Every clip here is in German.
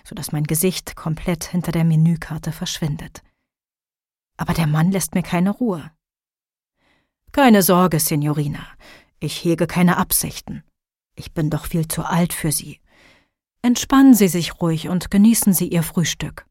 sodass mein Gesicht komplett hinter der Menükarte verschwindet. Aber der Mann lässt mir keine Ruhe. »Keine Sorge, Signorina, ich hege keine Absichten. Ich bin doch viel zu alt für Sie. Entspannen Sie sich ruhig und genießen Sie Ihr Frühstück.«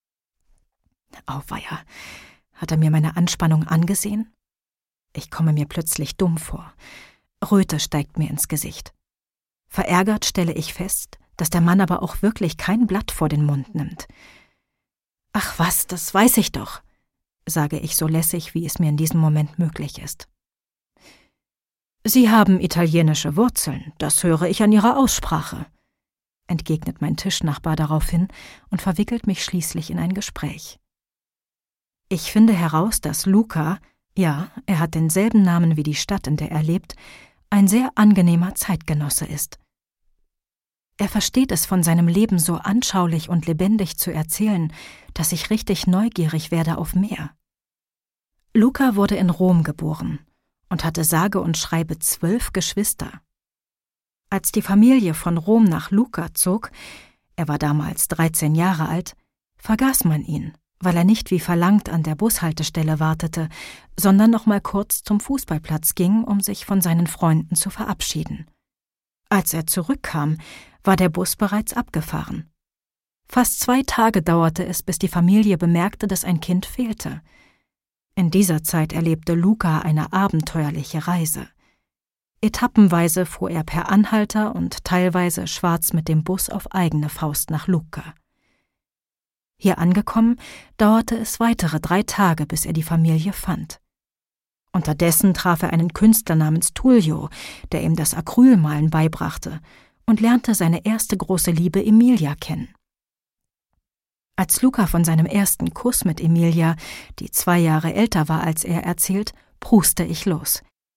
Auweia, hat er mir meine Anspannung angesehen? Ich komme mir plötzlich dumm vor. Röte steigt mir ins Gesicht. Verärgert stelle ich fest, dass der Mann aber auch wirklich kein Blatt vor den Mund nimmt. »Ach was, das weiß ich doch«, sage ich so lässig, wie es mir in diesem Moment möglich ist. »Sie haben italienische Wurzeln, das höre ich an Ihrer Aussprache«, entgegnet mein Tischnachbar daraufhin und verwickelt mich schließlich in ein Gespräch. Ich finde heraus, dass Luca, ja, er hat denselben Namen wie die Stadt, in der er lebt, ein sehr angenehmer Zeitgenosse ist. Er versteht es, von seinem Leben so anschaulich und lebendig zu erzählen, dass ich richtig neugierig werde auf mehr. Luca wurde in Rom geboren und hatte sage und schreibe 12 Geschwister. Als die Familie von Rom nach Luca zog, er war damals 13 Jahre alt, vergaß man ihn, weil er nicht wie verlangt an der Bushaltestelle wartete, sondern noch mal kurz zum Fußballplatz ging, um sich von seinen Freunden zu verabschieden. Als er zurückkam, war der Bus bereits abgefahren. Fast 2 Tage dauerte es, bis die Familie bemerkte, dass ein Kind fehlte. In dieser Zeit erlebte Luca eine abenteuerliche Reise. Etappenweise fuhr er per Anhalter und teilweise schwarz mit dem Bus auf eigene Faust nach Lucca. Hier angekommen, dauerte es weitere 3 Tage, bis er die Familie fand. Unterdessen traf er einen Künstler namens Tullio, der ihm das Acrylmalen beibrachte, und lernte seine erste große Liebe Emilia kennen. Als Luca von seinem ersten Kuss mit Emilia, die 2 Jahre älter war als er, erzählt, pruste ich los.